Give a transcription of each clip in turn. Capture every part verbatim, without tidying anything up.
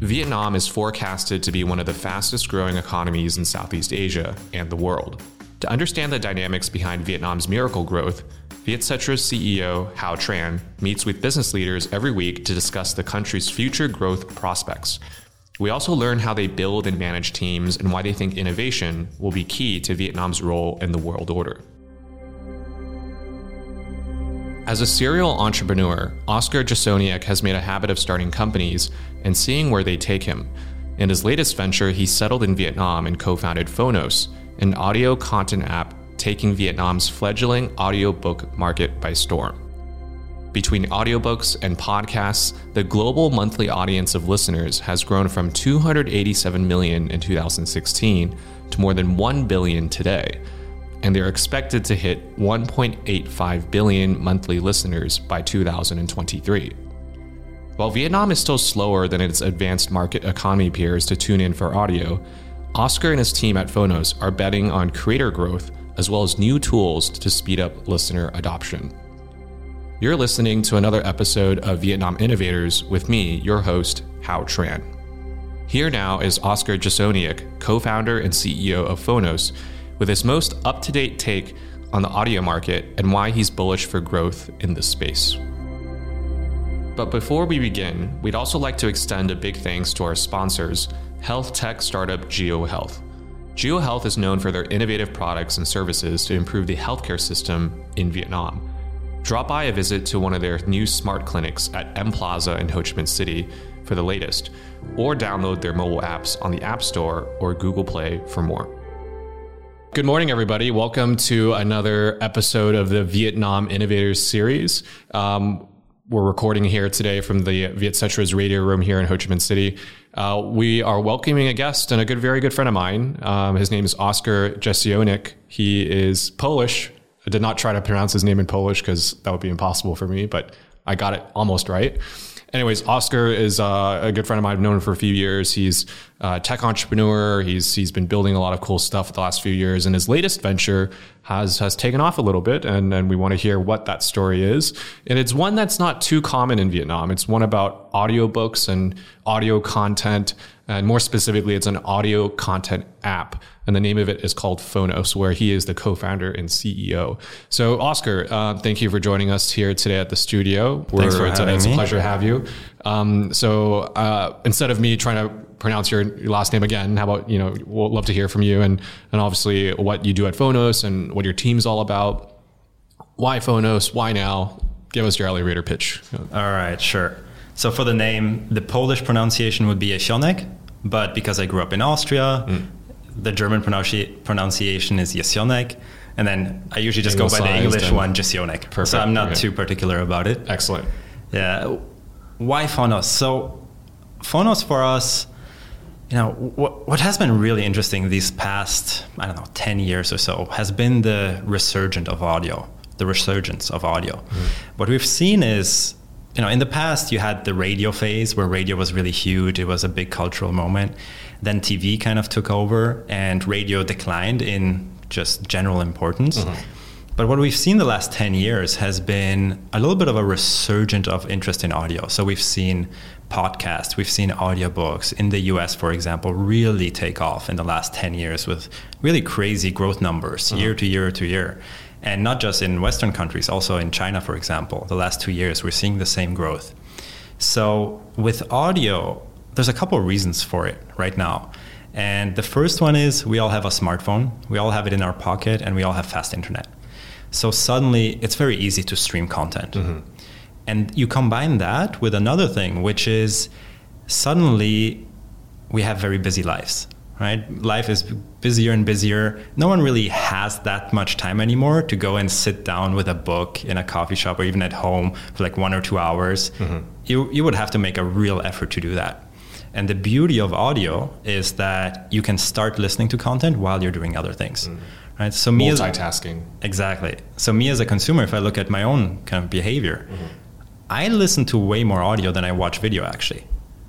Vietnam is forecasted to be one of the fastest growing economies in Southeast Asia and the world. To understand the dynamics behind Vietnam's miracle growth, Vietcetera's C E O, Hao Tran, meets with business leaders every week to discuss the country's future growth prospects. We also learn how they build and manage teams and why they think innovation will be key to Vietnam's role in the world order. As a serial entrepreneur, Oskar Jasoniak has made a habit of starting companies and seeing where they take him. In his latest venture, he settled in Vietnam and co-founded Phonos, an audio content app taking Vietnam's fledgling audiobook market by storm. Between audiobooks and podcasts, the global monthly audience of listeners has grown from two hundred eighty-seven million in two thousand sixteen to more than one billion today, and they're expected to hit one point eight five billion monthly listeners by two thousand twenty-three. While Vietnam is still slower than its advanced market economy peers to tune in for audio, Oskar and his team at Phonos are betting on creator growth as well as new tools to speed up listener adoption. You're listening to another episode of Vietnam Innovators with me, your host, Hao Tran. Here now is Oskar Jasoniak, co-founder and C E O of Phonos, with his most up-to-date take on the audio market and why he's bullish for growth in this space. But before we begin, we'd also like to extend a big thanks to our sponsors, health tech startup GeoHealth. GeoHealth is known for their innovative products and services to improve the healthcare system in Vietnam. Drop by a visit to one of their new smart clinics at M Plaza in Ho Chi Minh City for the latest, or download their mobile apps on the App Store or Google Play for more. Good morning, everybody. Welcome to another episode of the Vietnam Innovators series. Um, we're recording here today from the Vietcetera's radio room here in Ho Chi Minh City. Uh, we are welcoming a guest and a good, very good friend of mine. Um, his name is Oskar Jasoniak. He is Polish. I did not try to pronounce his name in Polish because that would be impossible for me, but I got it almost right. Anyways, Oskar is uh, a good friend of mine. I've known him for a few years. He's a tech entrepreneur. He's he's been building a lot of cool stuff the last few years. And his latest venture has has taken off a little bit. And, and we want to hear what that story is. And it's one that's not too common in Vietnam. It's one about audiobooks and audio content. And more specifically, it's an audio content app. And the name of it is called Phonos, where he is the co-founder and C E O. So, Oskar, uh, thank you for joining us here today at the studio. We're, Thanks for it's having a, it's me. a pleasure to have you. Um, so, uh, instead of me trying to pronounce your, your last name again, how about, you know, we'll love to hear from you and, and obviously what you do at Phonos and what your team's all about. Why Phonos? Why now? Give us your elevator pitch. All right, sure. So for the name, the Polish pronunciation would be Jasionek, but because I grew up in Austria, mm. the German pronunci- pronunciation is Jasionek, and then I usually just go by the English one, Jasionek. Perfect. So I'm not okay. too particular about it. Excellent. Yeah. Why Phonos? So Phonos for us, you know, what what has been really interesting these past, I don't know, ten years or so has been the resurgence of audio, the resurgence of audio. Mm. What we've seen is, you know, in the past you had the radio phase where radio was really huge. It was a big cultural moment. Then T V kind of took over and radio declined in just general importance. Mm-hmm. But what we've seen the last ten years has been a little bit of a resurgence of interest in audio. So we've seen podcasts, we've seen audiobooks in the U S, for example, really take off in the last ten years with really crazy growth numbers mm-hmm. year to year to year. And not just in Western countries, also in China, for example, the last two years, we're seeing the same growth. So with audio, there's a couple of reasons for it right now. And the first one is we all have a smartphone, we all have it in our pocket, and we all have fast internet. So suddenly it's very easy to stream content. Mm-hmm. And you combine that with another thing, which is suddenly we have very busy lives. Right? Life is busier and busier. No one really has that much time anymore to go and sit down with a book in a coffee shop or even at home for like one or two hours. Mm-hmm. You you would have to make a real effort to do that. And the beauty of audio is that you can start listening to content while you're doing other things. Mm-hmm. Right? So me multitasking. As, exactly. So me as a consumer, if I look at my own kind of behavior, mm-hmm. I listen to way more audio than I watch video actually.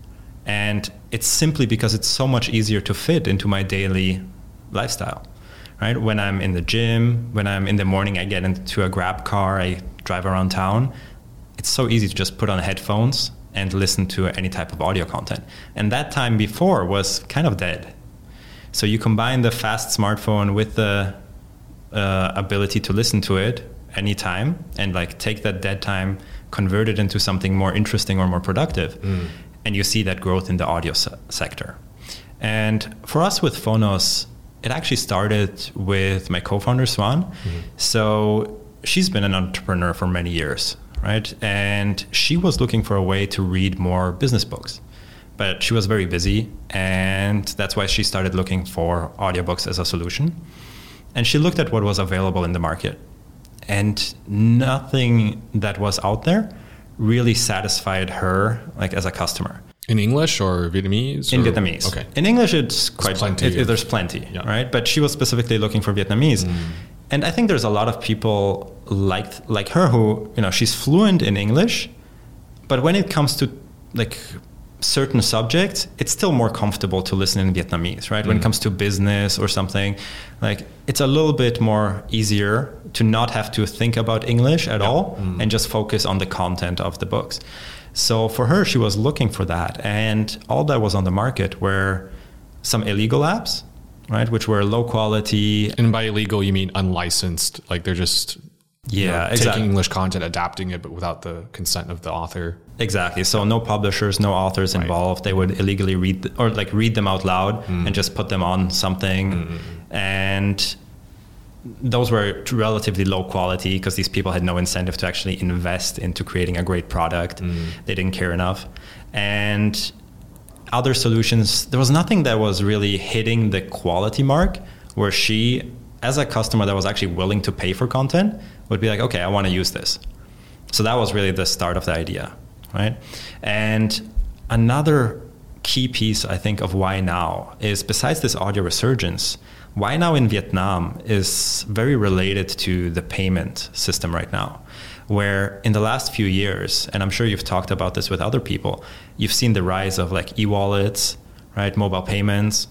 And it's simply because it's so much easier to fit into my daily lifestyle, right? When I'm in the gym, when I'm in the morning, I get into a Grab car, I drive around town. It's so easy to just put on headphones and listen to any type of audio content. And that time before was kind of dead. So you combine the fast smartphone with the uh, ability to listen to it anytime and like take that dead time, convert it into something more interesting or more productive. Mm. And you see that growth in the audio se- sector. And for us with Phonos, it actually started with my co-founder, Swan. Mm-hmm. So she's been an entrepreneur for many years, right? And she was looking for a way to read more business books. But she was very busy, and that's why she started looking for audiobooks as a solution. And she looked at what was available in the market. And nothing that was out there really satisfied her like as a customer. In English or Vietnamese? In or? Vietnamese. Okay. In English, it's quite plenty. It, it, there's plenty, yeah. right? But she was specifically looking for Vietnamese. Mm. And I think there's a lot of people like like her who, you know, she's fluent in English, but when it comes to like certain subjects, it's still more comfortable to listen in Vietnamese, right? Mm. When it comes to business or something, like it's a little bit more easier to not have to think about English at yeah. all mm. and just focus on the content of the books. So for her, she was looking for that. And all that was on the market were some illegal apps, right? Which were low quality. And by illegal, you mean unlicensed. Like they're just yeah, you know, exactly. taking English content, adapting it, but without the consent of the author. Exactly. So no publishers, no authors right. involved. They would illegally read th- or like read them out loud mm. and just put them on something. Mm-hmm. And those were relatively low quality because these people had no incentive to actually invest into creating a great product. Mm. They didn't care enough. And other solutions, there was nothing that was really hitting the quality mark where she, as a customer that was actually willing to pay for content, would be like, okay, I want to use this. So that was really the start of the idea, right? And another key piece, I think, of Why Now is besides this audio resurgence, Why Now in Vietnam is very related to the payment system right now, where in the last few years, and I'm sure you've talked about this with other people, you've seen the rise of like e-wallets, right? Mobile payments.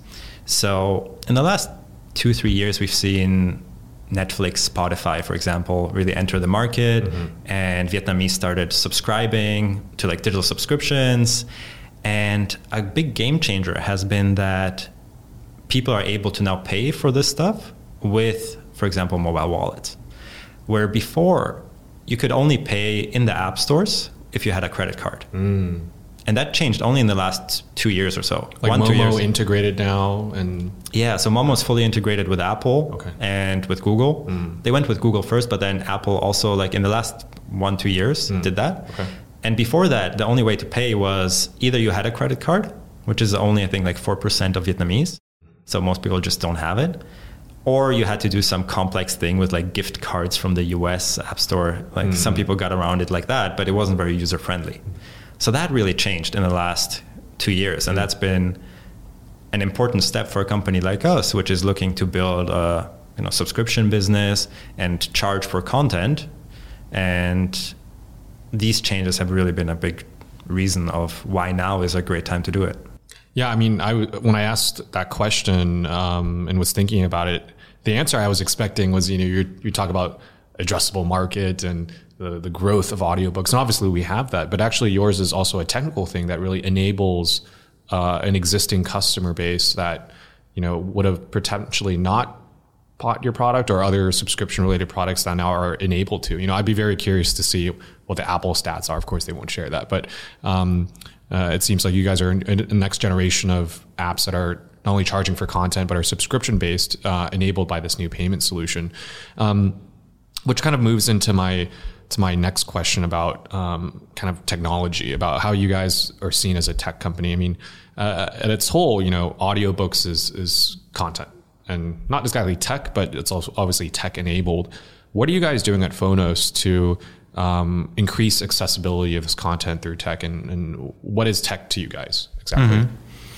So in the last two, three years, we've seen Netflix, Spotify, for example, really enter the market, mm-hmm. and Vietnamese started subscribing to like digital subscriptions. And a big game changer has been that people are able to now pay for this stuff with, for example, mobile wallets, where before you could only pay in the app stores if you had a credit card. Mm. And that changed only in the last two years or so. Like One, Momo two years. integrated now? and Yeah, so Momo is fully integrated with Apple okay. and with Google. Mm. They went with Google first, but then Apple also, like in the last one, two years, mm. did that. Okay. And before that, the only way to pay was either you had a credit card, which is only, I think, like four percent of Vietnamese. So most people just don't have it. Or you had to do some complex thing with like gift cards from the U S App Store. Like mm. some people got around it like that, but it wasn't very user-friendly. So that really changed in the last two years. And that's been an important step for a company like us, which is looking to build a you know, subscription business and charge for content. And these changes have really been a big reason of why now is a great time to do it. Yeah, I mean, I, when I asked that question um, and was thinking about it, the answer I was expecting was, you know, you you talk about addressable market and the, the growth of audiobooks. And obviously we have that, but actually yours is also a technical thing that really enables uh, an existing customer base that, you know, would have potentially not bought your product or other subscription related products that now are enabled to. You know, I'd be very curious to see what the Apple stats are. Of course, they won't share that, but um, uh, it seems like you guys are in, in the next generation of apps that are not only charging for content, but are subscription based, uh, enabled by this new payment solution. Um, which kind of moves into my to my next question about um, kind of technology, about how you guys are seen as a tech company. I mean, uh, at its whole, you know, audiobooks is is content, and not exactly tech, but it's also obviously tech enabled. What are you guys doing at Phonos to um, increase accessibility of this content through tech, and, and what is tech to you guys exactly? Mm-hmm.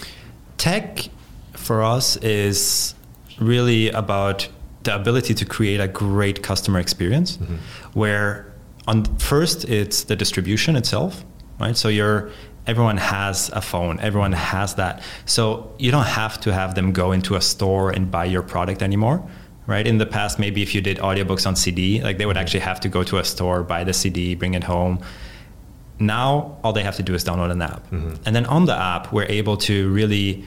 Tech for us is really about the ability to create a great customer experience, mm-hmm. where on first it's the distribution itself, right? So you're everyone has a phone, everyone has that. So you don't have to have them go into a store and buy your product anymore, right? In the past, maybe if you did audiobooks on C D, like they would actually have to go to a store, buy the C D, bring it home. Now all they have to do is download an app. Mm-hmm. And then on the app, we're able to really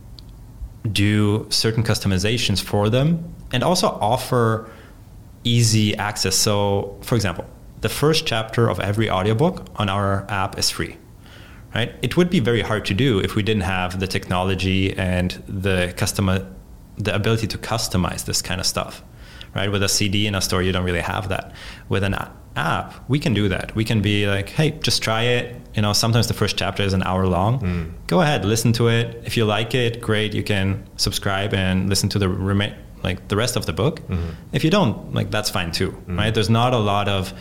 do certain customizations for them and also offer easy access. So, for example, the first chapter of every audiobook on our app is free, right? It would be very hard to do if we didn't have the technology and the custom, the ability to customize this kind of stuff, right? With a C D in a store, you don't really have that. With an app, we can do that. We can be like, hey, just try it. You know, sometimes the first chapter is an hour long. Mm. Go ahead, listen to it. If you like it, great. You can subscribe and listen to the remain. like the rest of the book. Mm-hmm. If you don't, like that's fine too, mm-hmm. right? There's not a lot of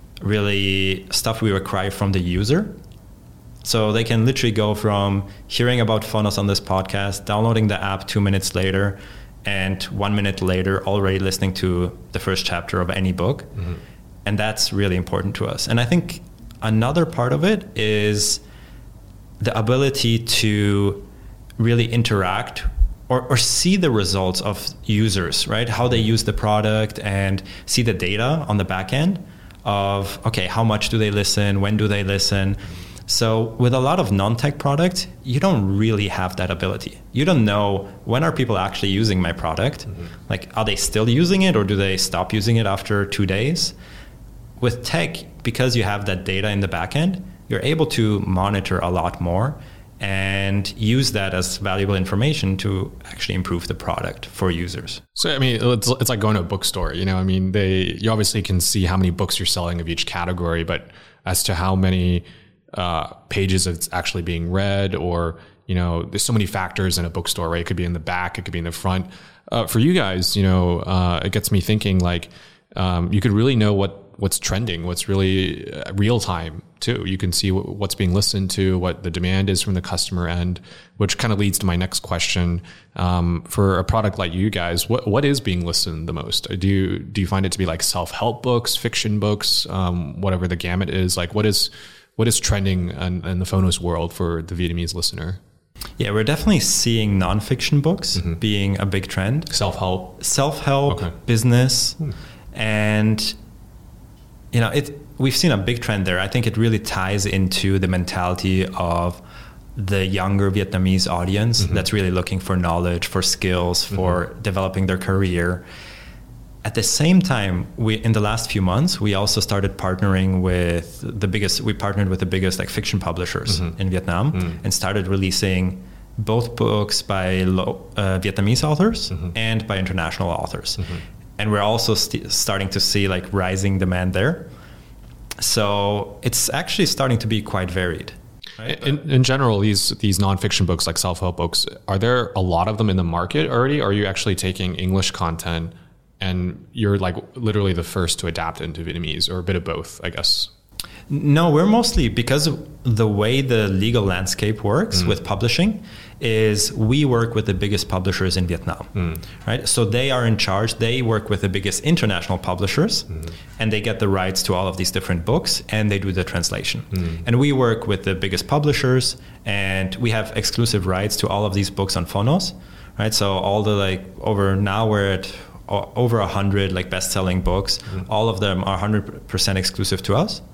really stuff we require from the user. So they can literally go from hearing about Phonos on this podcast, downloading the app two minutes later, and one minute later already listening to the first chapter of any book. Mm-hmm. And that's really important to us. And I think another part of it is the ability to really interact or, or see the results of users, right? How they use the product and see the data on the back end of, okay, how much do they listen? When do they listen? So with a lot of non-tech products, you don't really have that ability. You don't know when are people actually using my product? Mm-hmm. Like, are they still using it or do they stop using it after two days? With tech, because you have that data in the back end, you're able to monitor a lot more and use that as valuable information to actually improve the product for users. So, I mean, it's, it's like going to a bookstore, you know, I mean, they, you obviously can see how many books you're selling of each category, but as to how many uh, pages it's actually being read, or, you know, there's so many factors in a bookstore, right? It could be in the back, it could be in the front. Uh, for you guys, you know, uh, it gets me thinking like, um, you could really know what, what's trending, what's really real time too. You can see w- what's being listened to, what the demand is from the customer end, which kind of leads to my next question. Um, for a product like you guys, what what is being listened the most? Do you do you find it to be like self-help books, fiction books, um, whatever the gamut is? Like what is what is trending in, in the Phonos world for the Vietnamese listener? Yeah, we're definitely seeing nonfiction books mm-hmm. being a big trend. Self-help, self-help, okay. business, hmm. and you know, it. We've seen a big trend there. I think it really ties into the mentality of the younger Vietnamese audience mm-hmm. that's really looking for knowledge, for skills, for mm-hmm. developing their career. At the same time, we in the last few months, we also started partnering with the biggest. We partnered with the biggest like fiction publishers mm-hmm. in Vietnam mm-hmm. and started releasing both books by lo- uh, Vietnamese authors mm-hmm. and by international authors. Mm-hmm. And we're also st- starting to see like rising demand there. So it's actually starting to be quite varied. Right? In, in general, these these nonfiction books like self-help books, are there a lot of them in the market already? Or are you actually taking English content and you're like literally the first to adapt into Vietnamese, or a bit of both, I guess? No, we're mostly, because of the way the legal landscape works mm. with publishing, is we work with the biggest publishers in Vietnam, mm. right? So they are in charge. They work with the biggest international publishers mm. and they get the rights to all of these different books and they do the translation. Mm. And we work with the biggest publishers and we have exclusive rights to all of these books on Phonos, right? So all the like over now we're at over a hundred like best-selling books. Mm. All of them are one hundred percent exclusive to us.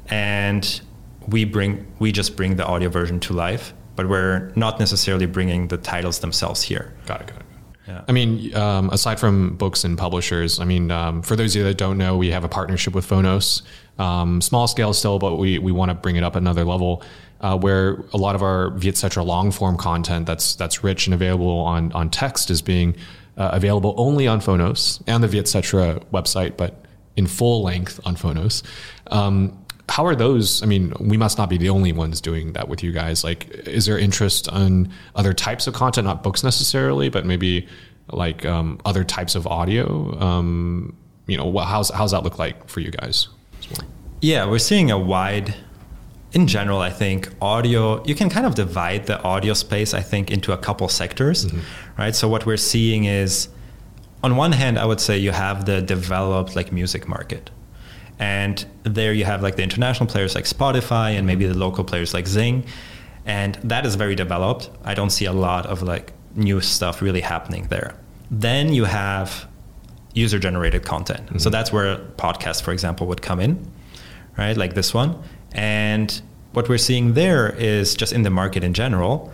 And we bring we just bring the audio version to life, but we're not necessarily bringing the titles themselves here. Got it, got it. Yeah. I mean, um, aside from books and publishers, I mean, um, for those of you that don't know, we have a partnership with Phonos, um, small scale still, but we, we want to bring it up another level, uh, where a lot of our Vietcetera long form content that's that's rich and available on, on text is being uh, available only on Phonos and the Vietcetera website, but in full length on Phonos. Um, How are those? I mean, we must not be the only ones doing that with you guys. Like, is there interest on other types of content, not books necessarily, but maybe like um, other types of audio? Um, you know, how's how's that look like for you guys? Yeah, we're seeing a wide, in general, I think audio, you can kind of divide the audio space, I think, into a couple sectors, mm-hmm. right? So what we're seeing is, on one hand, I would say you have the developed like music market. And there you have like the international players like Spotify and maybe the local players like Zing. And that is very developed. I don't see a lot of like new stuff really happening there. Then you have user generated content. Mm-hmm. So that's where podcasts, for example, would come in, right? Like this one. And what we're seeing there is just in the market in general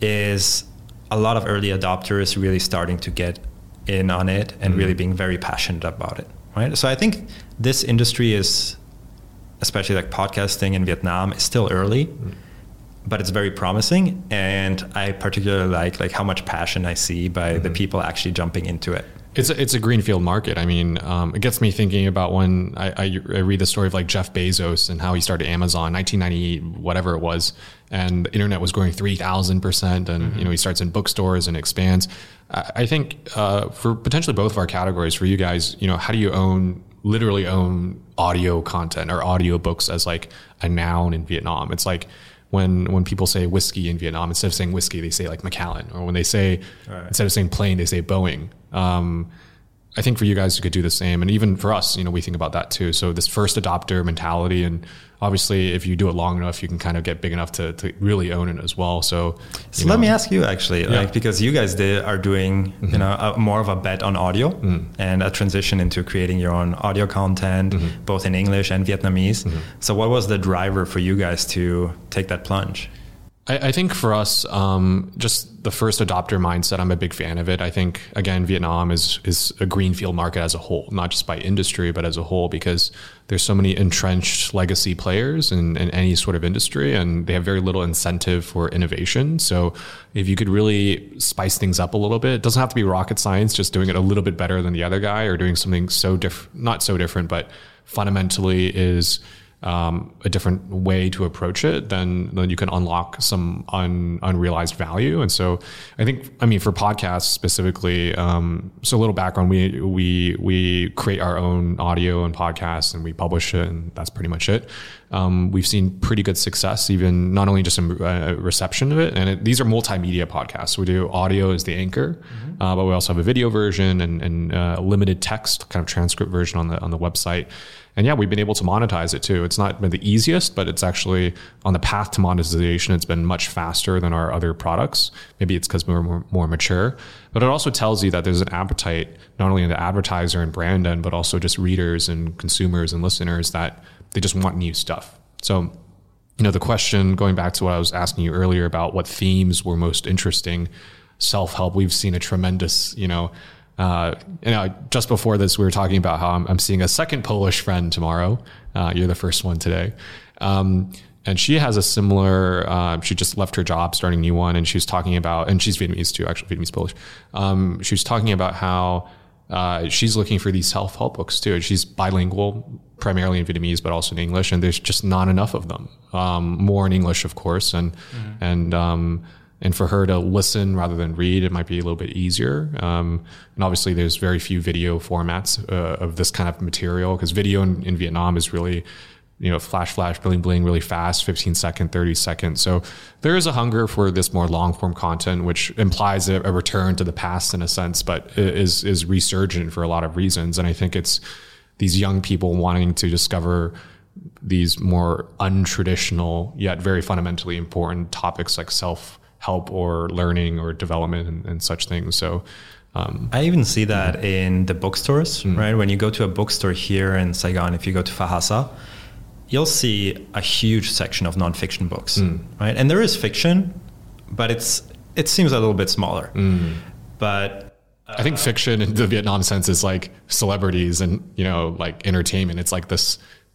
is a lot of early adopters really starting to get in on it and mm-hmm. really being very passionate about it, right? So I think this industry is, especially like podcasting in Vietnam, is still early, mm-hmm. but it's very promising. And I particularly like like how much passion I see by mm-hmm. the people actually jumping into it. It's a, it's a greenfield market. I mean, um, it gets me thinking about when I, I, I read the story of like Jeff Bezos and how he started Amazon, nineteen ninety, whatever it was, and the internet was growing three thousand percent. And, mm-hmm. you know, he starts in bookstores and expands. I, I think uh, for potentially both of our categories, for you guys, you know, how do you own, literally own audio content or audio books as like a noun in Vietnam? It's like, When when people say whiskey in Vietnam, instead of saying whiskey, they say like Macallan. Or when they say, right. instead of saying plane, they say Boeing. Um, I think for you guys, you could do the same. And even for us, you know, we think about that too. So this first adopter mentality, and obviously if you do it long enough, you can kind of get big enough to, to really own it as well. So, so let know. me ask you actually, yeah. like, because you guys did, are doing, mm-hmm. you know, a, more of a bet on audio mm-hmm. and a transition into creating your own audio content, mm-hmm. both in English and Vietnamese. Mm-hmm. So what was the driver for you guys to take that plunge? I, I think for us, um, just the first adopter mindset, I'm a big fan of it. I think, again, Vietnam is is a greenfield market as a whole, not just by industry, but as a whole, because there's so many entrenched legacy players in, in any sort of industry, and they have very little incentive for innovation. So if you could really spice things up a little bit, it doesn't have to be rocket science, just doing it a little bit better than the other guy, or doing something so different, not so different, but fundamentally is Um, a different way to approach it, then, then you can unlock some un, unrealized value. And so I think, I mean, for podcasts specifically, um, so a little background, we, we, we create our own audio and podcasts and we publish it, and that's pretty much it. Um, we've seen pretty good success, even not only just in uh, reception of it. And it, these are multimedia podcasts. We do audio as the anchor, mm-hmm. uh, but we also have a video version and, and uh, limited text kind of transcript version on the, on the website. And yeah, we've been able to monetize it too. It's not been the easiest, but it's actually on the path to monetization. It's been much faster than our other products. Maybe it's because we're more, more mature, but it also tells you that there's an appetite, not only in the advertiser and brand end, but also just readers and consumers and listeners, that they just want new stuff. So, you know, the question, going back to what I was asking you earlier about what themes were most interesting, self-help, we've seen a tremendous, you know, Uh, you know, just before this, we were talking about how I'm, I'm seeing a second Polish friend tomorrow. Uh, you're the first one today. Um, and she has a similar, uh, she just left her job, starting a new one. And she was talking about, and she's Vietnamese too, actually Vietnamese Polish. Um, she was talking about how uh, she's looking for these self-help books too. She's bilingual, primarily in Vietnamese, but also in English. And there's just not enough of them. Um, more in English, of course. And, mm-hmm. and, um, And for her to listen rather than read, it might be a little bit easier. Um, and obviously, there's very few video formats uh, of this kind of material, because video in, in Vietnam is really, you know, flash, flash, bling, bling, really fast, fifteen second, thirty second. So there is a hunger for this more long form content, which implies a, a return to the past in a sense, but is is resurgent for a lot of reasons. And I think it's these young people wanting to discover these more untraditional yet very fundamentally important topics like self help or learning or development and, and such things. So um, I even see that mm. in the bookstores, mm. right? When you go to a bookstore here in Saigon, if you go to Phahasa, you'll see a huge section of nonfiction books, mm. right? And there is fiction, but it's it seems a little bit smaller. Mm. But uh, I think fiction in the Vietnam sense is like celebrities and, you know, like entertainment. It's like this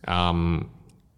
um,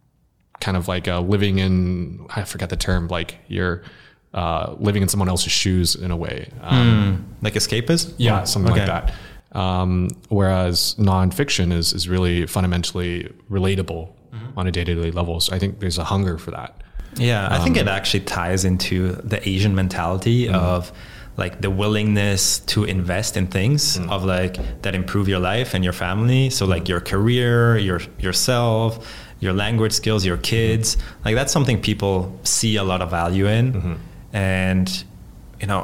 kind of like a living in, I forget the term, like you're Uh, living in someone else's shoes in a way. Um, mm, like escapism? Yeah, something okay. like that. Um, whereas nonfiction is, is really fundamentally relatable mm-hmm. on a day-to-day level. So I think there's a hunger for that. Yeah, I um, think it actually ties into the Asian mentality mm-hmm. of like the willingness to invest in things mm-hmm. of like that improve your life and your family. So like your career, your yourself, your language skills, your kids, mm-hmm. like that's something people see a lot of value in. Mm-hmm. And, you know,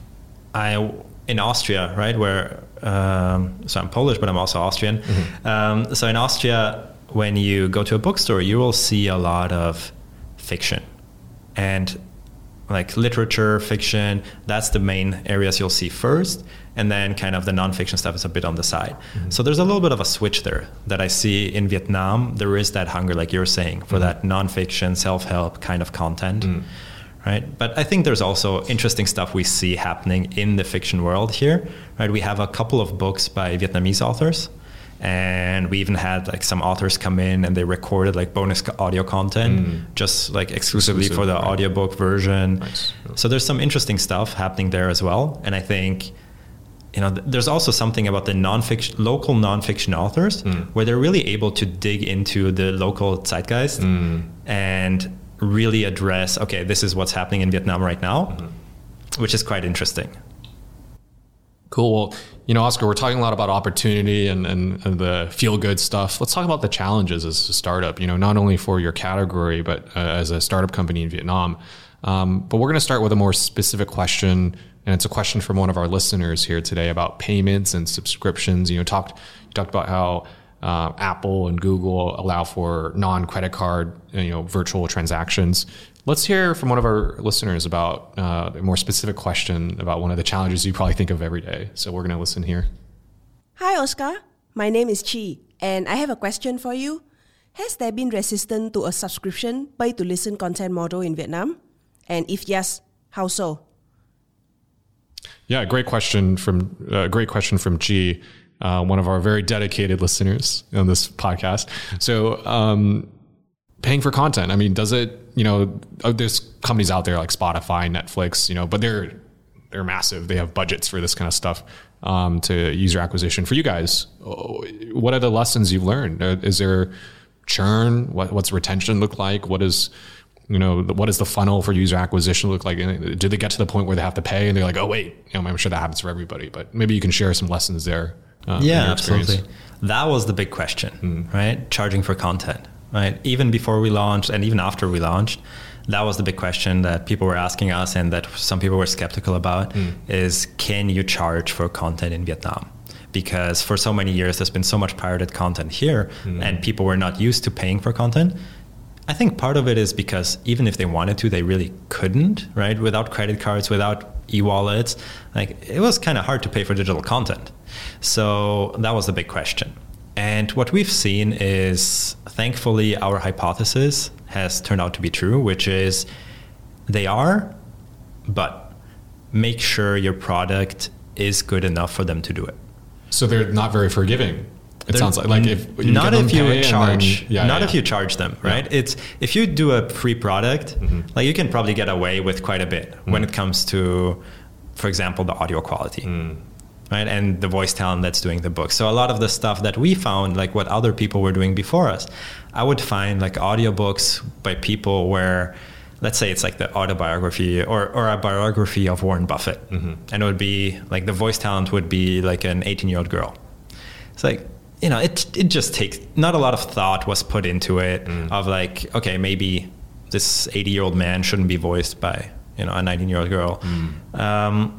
I, in Austria, right, where, um, so I'm Polish, but I'm also Austrian. Mm-hmm. Um, so in Austria, when you go to a bookstore, you will see a lot of fiction. And like literature, fiction, that's the main areas you'll see first. And then kind of the nonfiction stuff is a bit on the side. Mm-hmm. So there's a little bit of a switch there that I see in Vietnam. There is that hunger, like you're saying, for mm-hmm. that nonfiction, self-help kind of content, mm-hmm. right? But I think there's also interesting stuff we see happening in the fiction world here, right? We have a couple of books by Vietnamese authors. And we even had like some authors come in and they recorded like bonus audio content, mm. just like exclusively Exclusive, for the right. audiobook version. Nice. Yeah. So there's some interesting stuff happening there as well. And I think, you know, th- there's also something about the nonfiction, local nonfiction authors mm. where they're really able to dig into the local zeitgeist mm. and really address, okay, this is what's happening in Vietnam right now, mm-hmm. which is quite interesting. Cool. Well, you know, Oscar, we're talking a lot about opportunity and, and, and the feel-good stuff. Let's talk about the challenges as a startup, you know, not only for your category, but uh, as a startup company in Vietnam. Um, but we're going to start with a more specific question, and it's a question from one of our listeners here today about payments and subscriptions. You know, talked you talked about how uh, Apple and Google allow for non-credit card, you know, virtual transactions. Let's hear from one of our listeners about uh, a more specific question about one of the challenges you probably think of every day. So we're going to listen here. Hi, Oscar. My name is Chi, and I have a question for you. Has there been resistance to a subscription pay-to-listen content model in Vietnam? And if yes, how so? Yeah, great question from uh, great question from Chi, uh, one of our very dedicated listeners on this podcast. So. Um, Paying for content. I mean, does it, you know, there's companies out there like Spotify, Netflix, you know, but they're, they're massive. They have budgets for this kind of stuff, um, to user acquisition. For you guys, what are the lessons you've learned? Is there churn? What, what's retention look like? What is, you know, what does the funnel for user acquisition look like? Do they get to the point where they have to pay and they're like, oh wait, you know, I'm sure that happens for everybody, but maybe you can share some lessons there. Uh, yeah, absolutely. That was the big question, mm. right? Charging for content. Right. Even before we launched and even after we launched, that was the big question that people were asking us and that some people were skeptical about mm. is, can you charge for content in Vietnam? Because for so many years, there's been so much pirated content here mm. and people were not used to paying for content. I think part of it is because even if they wanted to, they really couldn't, right? Without credit cards, without e-wallets, like it was kind of hard to pay for digital content. So that was the big question. And what we've seen is, thankfully, our hypothesis has turned out to be true, which is they are, but make sure your product is good enough for them to do it. So they're not very forgiving. It they're, sounds like like if you not if you charge, then, yeah, not yeah, if yeah. you charge them, right? Yeah. It's if you do a free product, mm-hmm. like you can probably get away with quite a bit mm. when it comes to, for example, the audio quality. Mm. Right, and the voice talent that's doing the book. So a lot of the stuff that we found, like what other people were doing before us, I would find like audiobooks by people where, let's say it's like the autobiography or, or a biography of Warren Buffett. Mm-hmm. And it would be like the voice talent would be like an eighteen-year-old girl. It's like, you know, it it just takes, not a lot of thought was put into it mm. of like, okay, maybe this eighty-year-old man shouldn't be voiced by, you know, a nineteen-year-old girl. Mm. Um,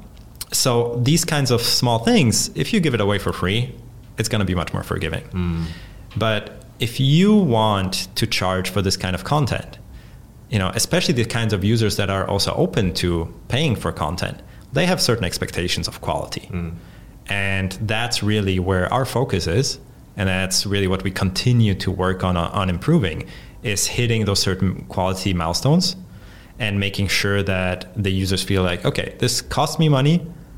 So these kinds of small things, if you give it away for free, it's going to be much more forgiving. Mm. But if you want to charge for this kind of content, you know, especially the kinds of users that are also open to paying for content, they have certain expectations of quality. Mm. And that's really where our focus is. And that's really what we continue to work on, on improving, is hitting those certain quality milestones and making sure that the users feel like, okay, this costs me money,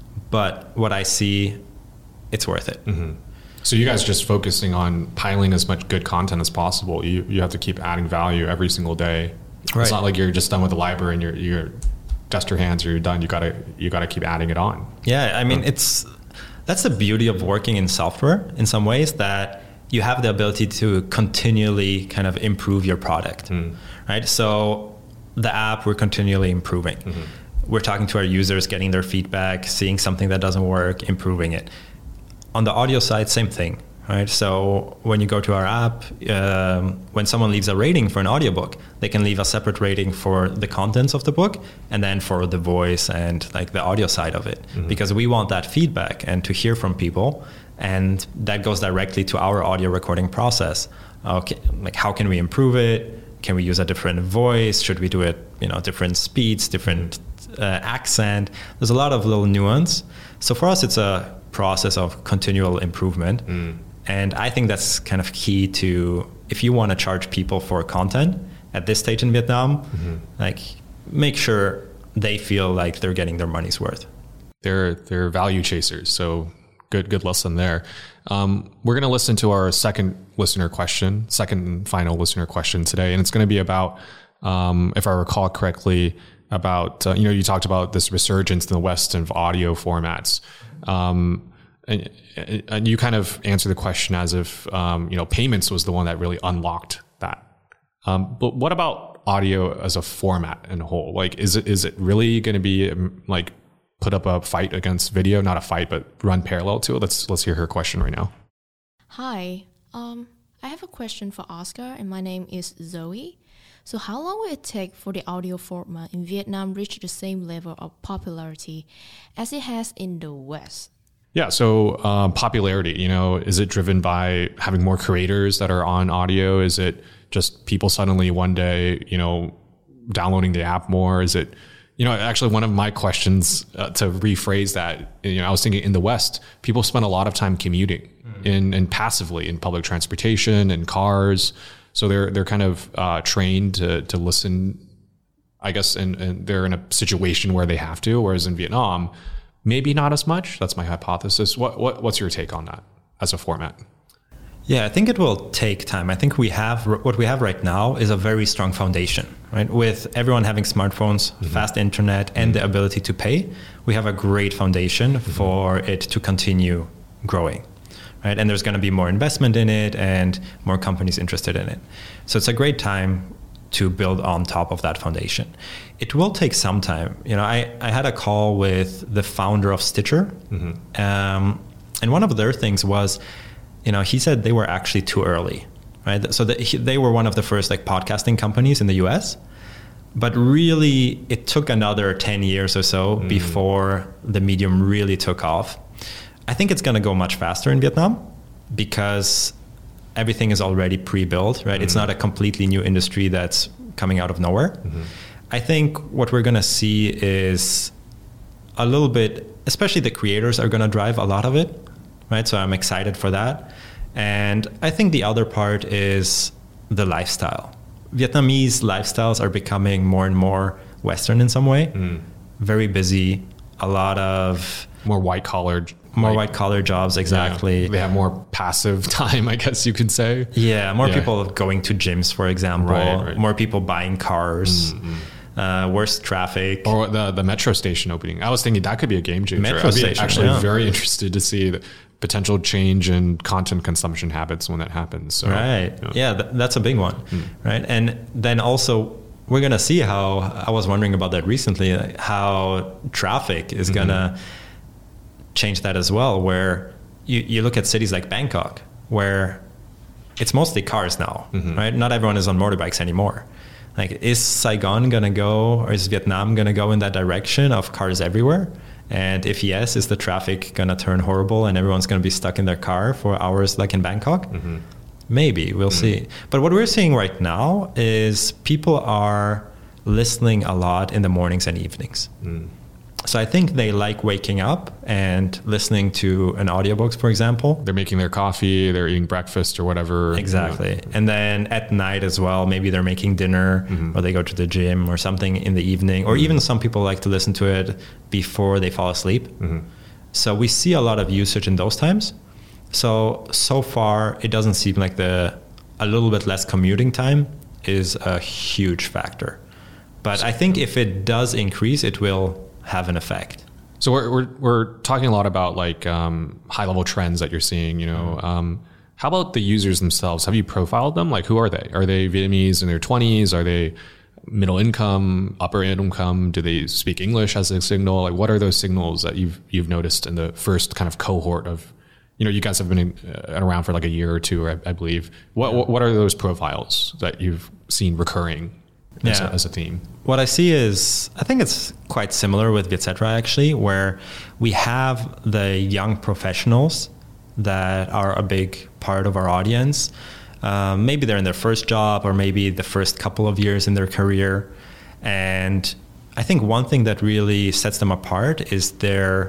but what I see, it's worth it. Mm-hmm. So you guys are just focusing on piling as much good content as possible. You you have to keep adding value every single day. Right. It's not like you're just done with the library and you're you're dust your hands or you're done. You gotta you gotta keep adding it on. Yeah, I mean, oh. it's that's the beauty of working in software in some ways, that you have the ability to continually kind of improve your product, mm. right? So the app, we're continually improving. Mm-hmm. We're talking to our users, getting their feedback, seeing something that doesn't work, improving it. On the audio side, same thing, right? So when you go to our app, um, when someone leaves a rating for an audiobook, they can leave a separate rating for the contents of the book and then for the voice and like the audio side of it, mm-hmm. because we want that feedback and to hear from people. And that goes directly to our audio recording process. Okay, like how can we improve it? Can we use a different voice? Should we do it, you know, different speeds, different uh, accent. There's a lot of little nuance. So for us, it's a process of continual improvement. Mm. And I think that's kind of key to, if you want to charge people for content at this stage in Vietnam, mm-hmm. like make sure they feel like they're getting their money's worth. They're, they're value chasers. So good, good lesson there. Um, we're going to listen to our second listener question, second and final listener question today. And it's going to be about, um, if I recall correctly, about, uh, you know, you talked about this resurgence in the West of audio formats. Um, and, and you kind of answered the question as if, um, you know, payments was the one that really unlocked that. Um, but what about audio as a format in a whole? Like, is it, is it really going to be um, like put up a fight against video? Not a fight, but run parallel to it. Let's, let's hear her question right now. Hi, um, I have a question for Oscar, and my name is Zoe. So how long will it take for the audio format in Vietnam reach the same level of popularity as it has in the West? Yeah, so um, popularity, you know, is it driven by having more creators that are on audio? Is it just people suddenly one day, you know, downloading the app more? Is it, you know, actually one of my questions uh, to rephrase that, you know, I was thinking in the West, people spend a lot of time commuting mm-hmm. in, and passively in public transportation and cars. So they're they're kind of uh, trained to to listen, I guess, and, and they're in a situation where they have to. Whereas in Vietnam, maybe not as much. That's my hypothesis. What what what's your take on that as a format? Yeah, I think it will take time. I think we have what we have right now is a very strong foundation, right? With everyone having smartphones, mm-hmm. fast internet, and mm-hmm. the ability to pay, we have a great foundation mm-hmm. for it to continue growing. Right? And there's going to be more investment in it and more companies interested in it. So it's a great time to build on top of that foundation. It will take some time. You know, I, I had a call with the founder of Stitcher. Mm-hmm. Um, and one of their things was, you know, he said they were actually too early, right? So that he, they were one of the first like podcasting companies in the U S, but really it took another ten years or so mm. before the medium really took off. I think it's going to go much faster in Vietnam because everything is already pre-built, right? Mm-hmm. It's not a completely new industry that's coming out of nowhere. Mm-hmm. I think what we're going to see is a little bit, especially the creators are going to drive a lot of it, right? So I'm excited for that. And I think the other part is the lifestyle. Vietnamese lifestyles are becoming more and more Western in some way. Mm. Very busy, a lot of... More white-collar More like, white-collar jobs, exactly. Yeah, they have more passive time, I guess you could say. Yeah, more yeah. people going to gyms, for example. Right, right. More people buying cars. Mm-hmm. Uh, worse traffic. Or the, the metro station opening. I was thinking that could be a game changer. Metro I'd be station, actually yeah. very interested to see the potential change in content consumption habits when that happens. So, right. Yeah, yeah th- that's a big one. Mm. Right. And then also... we're going to see how, I was wondering about that recently, like how traffic is mm-hmm. going to change that as well, where you, you look at cities like Bangkok, where it's mostly cars now, mm-hmm. right? Not everyone is on motorbikes anymore. Like, is Saigon going to go, or is Vietnam going to go in that direction of cars everywhere? And if yes, is the traffic going to turn horrible and everyone's going to be stuck in their car for hours like in Bangkok? Mm-hmm. Maybe, we'll mm. see. But what we're seeing right now is people are listening a lot in the mornings and evenings. Mm. So I think they like waking up and listening to an audiobook, for example. They're making their coffee, they're eating breakfast or whatever. Exactly. You know. And then at night as well, maybe they're making dinner mm-hmm. or they go to the gym or something in the evening. Or mm-hmm. even some people like to listen to it before they fall asleep. Mm-hmm. So we see a lot of usage in those times. So, so far, it doesn't seem like the a little bit less commuting time is a huge factor. But so, I think if it does increase, it will have an effect. So we're we're, we're talking a lot about like um, high level trends that you're seeing. You know, mm-hmm. um, how about the users themselves? Have you profiled them? Like, who are they? Are they Vietnamese in their twenties? Are they middle income, upper income? Do they speak English as a signal? Like, what are those signals that you've you've noticed in the first kind of cohort of? You know, you guys have been in, uh, around for like a year or two, I, I believe. What, yeah. what what are those profiles that you've seen recurring as, yeah. a, as a theme? What I see is, I think it's quite similar with Vietcetera actually, where we have the young professionals that are a big part of our audience. Um, maybe they're in their first job or maybe the first couple of years in their career. And I think one thing that really sets them apart is their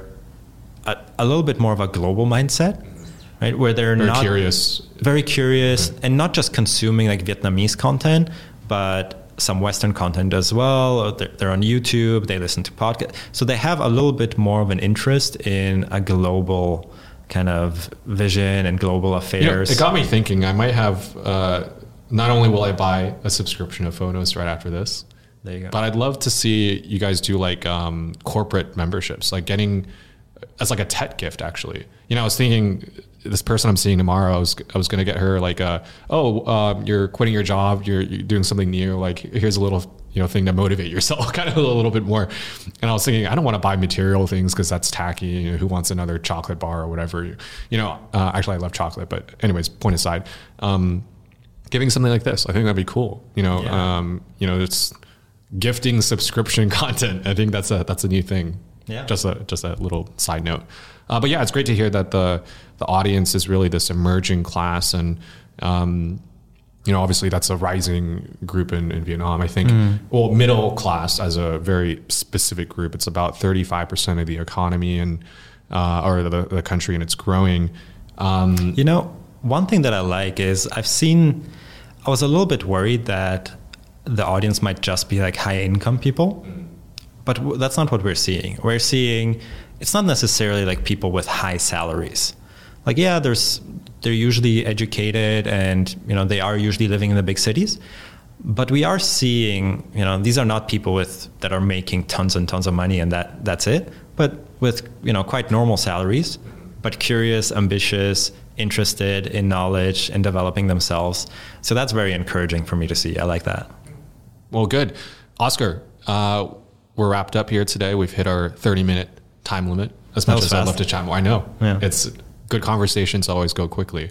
a, a little bit more of a global mindset, right? Where they're very not curious, very curious, right. and not just consuming like Vietnamese content, but some Western content as well. They're, they're on YouTube, they listen to podcasts. So they have a little bit more of an interest in a global kind of vision and global affairs. You know, it got me thinking, I might have, uh, not only will I buy a subscription of Phonos right after this, there you go. but I'd love to see you guys do like um, corporate memberships, like getting, as like a tech gift actually. You know, I was thinking, this person I'm seeing tomorrow, I was, I was going to get her like, a, oh, um, you're quitting your job, you're, you're doing something new. Like, here's a little, you know, thing to motivate yourself kind of a little bit more. And I was thinking, I don't want to buy material things because that's tacky. You know, who wants another chocolate bar or whatever? You know, uh, actually I love chocolate, but anyways, point aside, um, giving something like this, I think that'd be cool. You know, Yeah. um, you know, it's gifting subscription content. I think that's a, that's a new thing. Yeah. Just a, just a little side note. Uh, but yeah, it's great to hear that the, the audience is really this emerging class. And, um, you know, obviously that's a rising group in, in Vietnam. I think, mm. well, middle class as a very specific group, it's about thirty-five percent of the economy and, uh, or the, the country, and it's growing. Um, you know, one thing that I like is I've seen, I was a little bit worried that the audience might just be like high income people, mm. but w- that's not what we're seeing. We're seeing, it's not necessarily like people with high salaries. Like, yeah, there's, they're usually educated and, you know, they are usually living in the big cities, but we are seeing, you know, these are not people with, that are making tons and tons of money and that that's it, but with, you know, quite normal salaries, but curious, ambitious, interested in knowledge and developing themselves. So that's very encouraging for me to see. I like that. Well, good. Oscar, uh, we're wrapped up here today. We've hit our thirty minute time limit. As much as I'd love to chat more. I know. Yeah. It's good conversations always go quickly.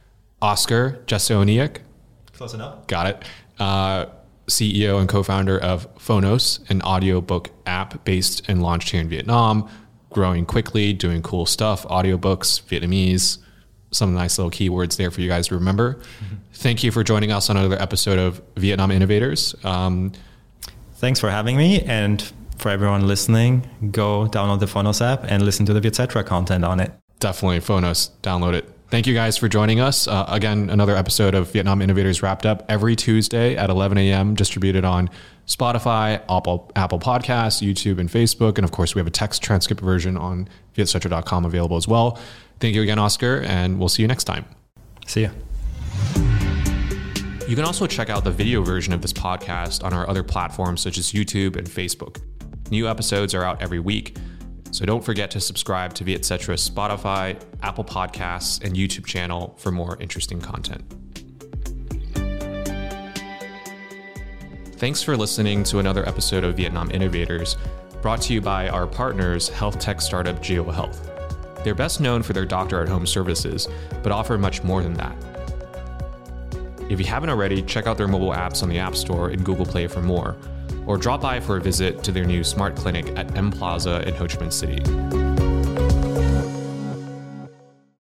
Oscar Jasoniak. Close enough. Got it. Uh, C E O and co-founder of Phonos, an audiobook app based and launched here in Vietnam, growing quickly, doing cool stuff, audiobooks, Vietnamese, some nice little keywords there for you guys to remember. Mm-hmm. Thank you for joining us on another episode of Vietnam Innovators. Um, Thanks for having me. And for everyone listening, go download the Phonos app and listen to the Vietcetera content on it. Definitely, Phonos, download it. Thank you guys for joining us. Uh, again, another episode of Vietnam Innovators wrapped up every Tuesday at eleven a.m., distributed on Spotify, Apple, Apple Podcasts, YouTube, and Facebook. And of course, we have a text transcript version on vietcetera dot com available as well. Thank you again, Oscar, and we'll see you next time. See ya. You can also check out the video version of this podcast on our other platforms such as YouTube and Facebook. New episodes are out every week, so don't forget to subscribe to Vietcetra's Spotify, Apple Podcasts, and YouTube channel for more interesting content. Thanks for listening to another episode of Vietnam Innovators, brought to you by our partners, health tech startup GeoHealth. They're best known for their doctor-at-home services, but offer much more than that. If you haven't already, check out their mobile apps on the App Store and Google Play for more, or drop by for a visit to their new smart clinic at M Plaza in Ho Chi Minh City.